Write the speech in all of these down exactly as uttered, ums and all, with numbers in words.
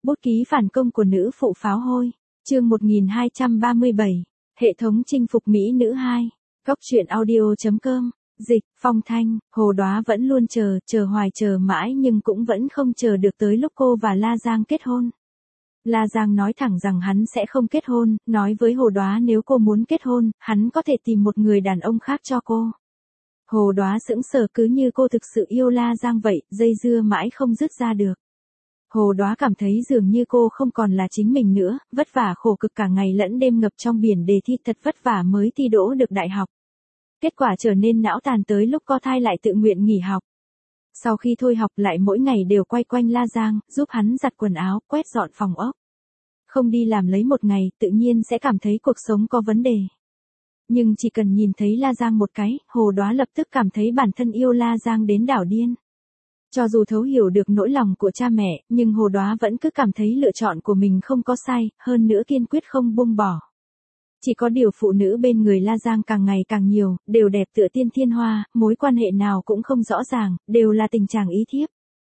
Bút ký phản công của nữ phụ pháo hôi. Chương một nghìn hai trăm ba mươi bảy. Hệ thống chinh phục mỹ nữ hai. Góc truyện audio chấm com. Dịch, Phong Thanh, Hồ Đoá vẫn luôn chờ, chờ hoài chờ mãi nhưng cũng vẫn không chờ được tới lúc cô và La Giang kết hôn. La Giang nói thẳng rằng hắn sẽ không kết hôn, nói với Hồ Đoá nếu cô muốn kết hôn, hắn có thể tìm một người đàn ông khác cho cô. Hồ Đoá sững sờ cứ như cô thực sự yêu La Giang vậy, dây dưa mãi không dứt ra được. Hồ Đoá cảm thấy dường như cô không còn là chính mình nữa, vất vả khổ cực cả ngày lẫn đêm ngập trong biển đề thi thật vất vả mới thi đỗ được đại học. Kết quả trở nên não tàn tới lúc có thai lại tự nguyện nghỉ học. Sau khi thôi học lại mỗi ngày đều quay quanh La Giang, giúp hắn giặt quần áo, quét dọn phòng ốc. Không đi làm lấy một ngày, tự nhiên sẽ cảm thấy cuộc sống có vấn đề. Nhưng chỉ cần nhìn thấy La Giang một cái, Hồ Đoá lập tức cảm thấy bản thân yêu La Giang đến đảo điên. Cho dù thấu hiểu được nỗi lòng của cha mẹ, nhưng Hồ Đoá vẫn cứ cảm thấy lựa chọn của mình không có sai, hơn nữa kiên quyết không buông bỏ. Chỉ có điều phụ nữ bên người La Giang càng ngày càng nhiều, đều đẹp tựa tiên thiên hoa, mối quan hệ nào cũng không rõ ràng, đều là tình trạng ý thiếp.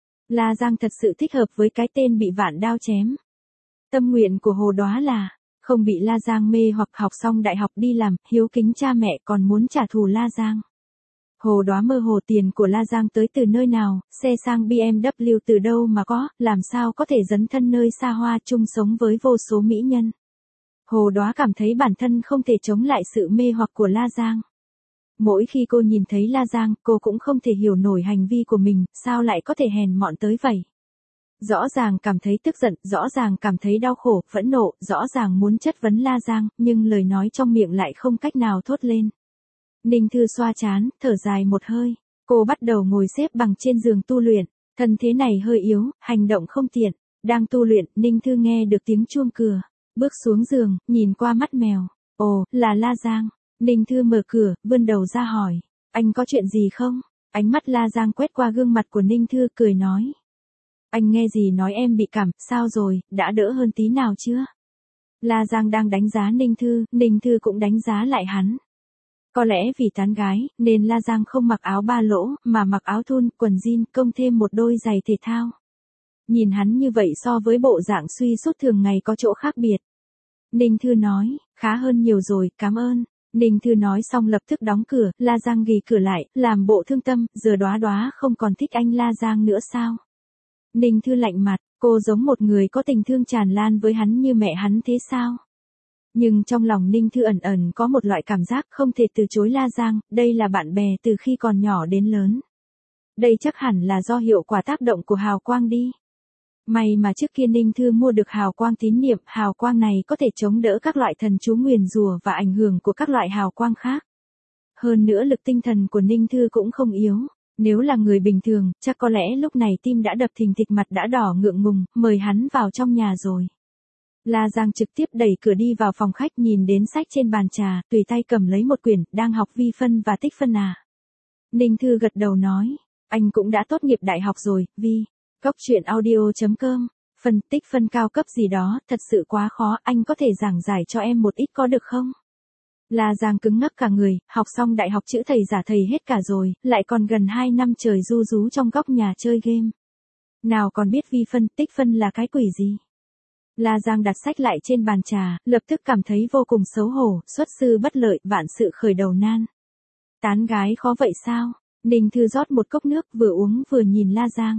La Giang thật sự thích hợp với cái tên bị vạn đao chém. Tâm nguyện của Hồ Đoá là không bị La Giang mê hoặc học xong đại học đi làm, hiếu kính cha mẹ còn muốn trả thù La Giang. Hồ Đoá mơ hồ tiền của La Giang tới từ nơi nào, xe sang bê em vê từ đâu mà có, làm sao có thể dấn thân nơi xa hoa chung sống với vô số mỹ nhân. Hồ Đoá cảm thấy bản thân không thể chống lại sự mê hoặc của La Giang. Mỗi khi cô nhìn thấy La Giang, cô cũng không thể hiểu nổi hành vi của mình, sao lại có thể hèn mọn tới vậy. Rõ ràng cảm thấy tức giận, rõ ràng cảm thấy đau khổ, phẫn nộ, rõ ràng muốn chất vấn La Giang, nhưng lời nói trong miệng lại không cách nào thốt lên. Ninh Thư xoa trán, thở dài một hơi. Cô bắt đầu ngồi xếp bằng trên giường tu luyện. Thân thế này hơi yếu, hành động không tiện. Đang tu luyện, Ninh Thư nghe được tiếng chuông cửa. Bước xuống giường, nhìn qua mắt mèo. Ồ, là La Giang. Ninh Thư mở cửa, vươn đầu ra hỏi. Anh có chuyện gì không? Ánh mắt La Giang quét qua gương mặt của Ninh Thư, cười nói. Anh nghe gì nói em bị cảm, sao rồi, đã đỡ hơn tí nào chưa? La Giang đang đánh giá Ninh Thư, Ninh Thư cũng đánh giá lại hắn. Có lẽ vì tán gái, nên La Giang không mặc áo ba lỗ, mà mặc áo thun, quần jean, cộng thêm một đôi giày thể thao. Nhìn hắn như vậy so với bộ dạng suy sút thường ngày có chỗ khác biệt. Ninh Thư nói, khá hơn nhiều rồi, cảm ơn. Ninh Thư nói xong lập tức đóng cửa, La Giang ghì cửa lại, làm bộ thương tâm, giờ Đoá Đoá không còn thích anh La Giang nữa sao? Ninh Thư lạnh mặt, cô giống một người có tình thương tràn lan với hắn như mẹ hắn thế sao? Nhưng trong lòng Ninh Thư ẩn ẩn có một loại cảm giác không thể từ chối La Giang, đây là bạn bè từ khi còn nhỏ đến lớn. Đây chắc hẳn là do hiệu quả tác động của hào quang đi. May mà trước kia Ninh Thư mua được hào quang tín niệm, hào quang này có thể chống đỡ các loại thần chú nguyền rủa và ảnh hưởng của các loại hào quang khác. Hơn nữa lực tinh thần của Ninh Thư cũng không yếu. Nếu là người bình thường, chắc có lẽ lúc này tim đã đập thình thịch, mặt đã đỏ ngượng ngùng, mời hắn vào trong nhà rồi. La Giang trực tiếp đẩy cửa đi vào phòng khách, nhìn đến sách trên bàn trà, tùy tay cầm lấy một quyển, đang học vi phân và tích phân à. Ninh Thư gật đầu nói, anh cũng đã tốt nghiệp đại học rồi, Vi. Góc truyện audio chấm com. Phân tích phân cao cấp gì đó, thật sự quá khó, anh có thể giảng giải cho em một ít có được không? La Giang cứng ngắc cả người, học xong đại học chữ thầy giả thầy hết cả rồi, lại còn gần hai năm trời ru rú trong góc nhà chơi game. Nào còn biết vi phân, tích phân là cái quỷ gì? La Giang đặt sách lại trên bàn trà, lập tức cảm thấy vô cùng xấu hổ, xuất sư bất lợi, vạn sự khởi đầu nan. Tán gái khó vậy sao? Ninh Thư rót một cốc nước, vừa uống vừa nhìn La Giang.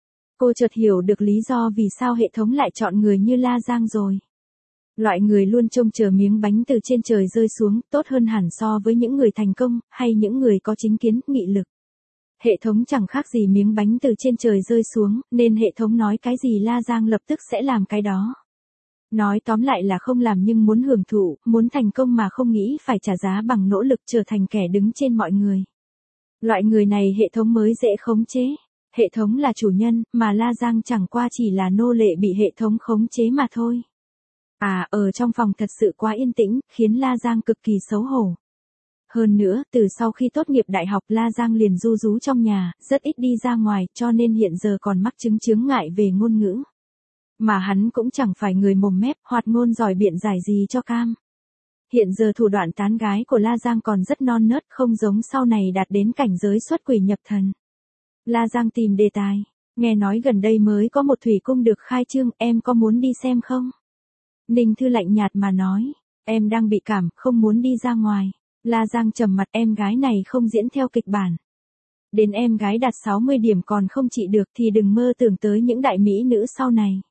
Cô chợt hiểu được lý do vì sao hệ thống lại chọn người như La Giang rồi. Loại người luôn trông chờ miếng bánh từ trên trời rơi xuống, tốt hơn hẳn so với những người thành công, hay những người có chính kiến, nghị lực. Hệ thống chẳng khác gì miếng bánh từ trên trời rơi xuống, nên hệ thống nói cái gì La Giang lập tức sẽ làm cái đó. Nói tóm lại là không làm nhưng muốn hưởng thụ, muốn thành công mà không nghĩ phải trả giá bằng nỗ lực, trở thành kẻ đứng trên mọi người. Loại người này hệ thống mới dễ khống chế. Hệ thống là chủ nhân, mà La Giang chẳng qua chỉ là nô lệ bị hệ thống khống chế mà thôi. À, ở trong phòng thật sự quá yên tĩnh, khiến La Giang cực kỳ xấu hổ. Hơn nữa, từ sau khi tốt nghiệp đại học La Giang liền ru rú trong nhà, rất ít đi ra ngoài, cho nên hiện giờ còn mắc chứng chướng ngại về ngôn ngữ. Mà hắn cũng chẳng phải người mồm mép, hoạt ngôn giỏi biện giải gì cho cam. Hiện giờ thủ đoạn tán gái của La Giang còn rất non nớt, không giống sau này đạt đến cảnh giới xuất quỷ nhập thần. La Giang tìm đề tài. Nghe nói gần đây mới có một thủy cung được khai trương, em có muốn đi xem không? Ninh Thư lạnh nhạt mà nói, em đang bị cảm, không muốn đi ra ngoài. La Giang trầm mặt, em gái này không diễn theo kịch bản. Đến em gái đạt sáu mươi điểm còn không trị được thì đừng mơ tưởng tới những đại mỹ nữ sau này.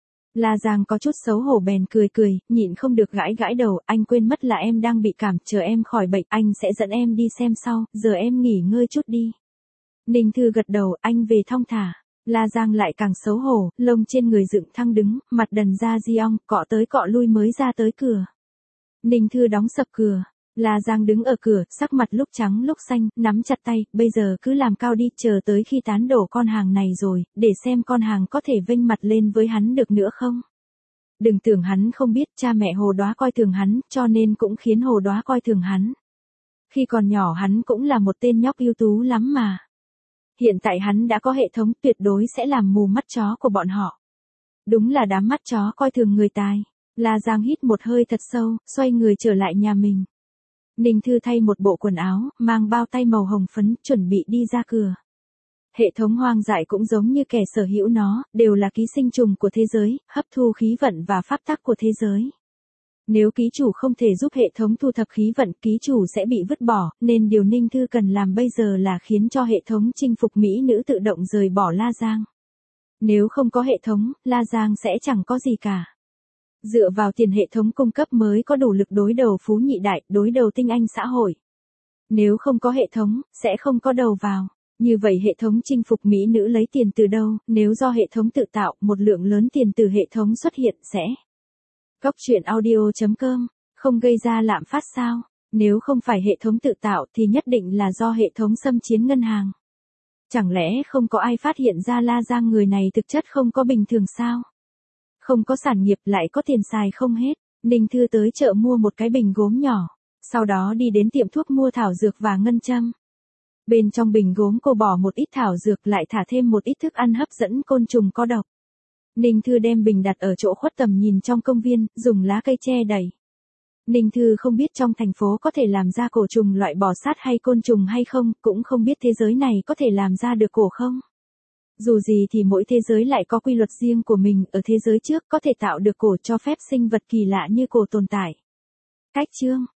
La Giang có chút xấu hổ bèn cười cười, nhịn không được gãi gãi đầu, anh quên mất là em đang bị cảm, chờ em khỏi bệnh anh sẽ dẫn em đi xem sau, giờ em nghỉ ngơi chút đi. Ninh Thư gật đầu, anh về thong thả. La Giang lại càng xấu hổ, lông trên người dựng thăng đứng, mặt đần ra di ong, cọ tới cọ lui mới ra tới cửa. Ninh Thư đóng sập cửa. La Giang đứng ở cửa, sắc mặt lúc trắng lúc xanh, nắm chặt tay, bây giờ cứ làm cao đi, chờ tới khi tán đổ con hàng này rồi, để xem con hàng có thể vênh mặt lên với hắn được nữa không. Đừng tưởng hắn không biết, cha mẹ Hồ Đóa coi thường hắn, cho nên cũng khiến Hồ Đóa coi thường hắn. Khi còn nhỏ hắn cũng là một tên nhóc ưu tú lắm mà. Hiện tại hắn đã có hệ thống, tuyệt đối sẽ làm mù mắt chó của bọn họ. Đúng là đám mắt chó coi thường người tài. La Giang hít một hơi thật sâu, xoay người trở lại nhà mình. Ninh Thư thay một bộ quần áo, mang bao tay màu hồng phấn, chuẩn bị đi ra cửa. Hệ thống hoang dại cũng giống như kẻ sở hữu nó, đều là ký sinh trùng của thế giới, hấp thu khí vận và pháp tắc của thế giới. Nếu ký chủ không thể giúp hệ thống thu thập khí vận, ký chủ sẽ bị vứt bỏ, nên điều Ninh Thư cần làm bây giờ là khiến cho hệ thống chinh phục mỹ nữ tự động rời bỏ La Giang. Nếu không có hệ thống, La Giang sẽ chẳng có gì cả. Dựa vào tiền hệ thống cung cấp mới có đủ lực đối đầu phú nhị đại, đối đầu tinh anh xã hội. Nếu không có hệ thống, sẽ không có đầu vào. Như vậy hệ thống chinh phục mỹ nữ lấy tiền từ đâu, nếu do hệ thống tự tạo, một lượng lớn tiền từ hệ thống xuất hiện sẽ. Góc truyện audio chấm com, không gây ra lạm phát sao? Nếu không phải hệ thống tự tạo thì nhất định là do hệ thống xâm chiếm ngân hàng. Chẳng lẽ không có ai phát hiện ra La Giang người này thực chất không có bình thường sao? Không có sản nghiệp lại có tiền xài không hết. Ninh Thư tới chợ mua một cái bình gốm nhỏ. Sau đó đi đến tiệm thuốc mua thảo dược và ngân châm. Bên trong bình gốm cô bỏ một ít thảo dược lại thả thêm một ít thức ăn hấp dẫn côn trùng có độc. Ninh Thư đem bình đặt ở chỗ khuất tầm nhìn trong công viên, dùng lá cây che đậy. Ninh Thư không biết trong thành phố có thể làm ra cổ trùng loại bò sát hay côn trùng hay không, cũng không biết thế giới này có thể làm ra được cổ không. Dù gì thì mỗi thế giới lại có quy luật riêng của mình, ở thế giới trước có thể tạo được cổ cho phép sinh vật kỳ lạ như cổ tồn tại. Cách chương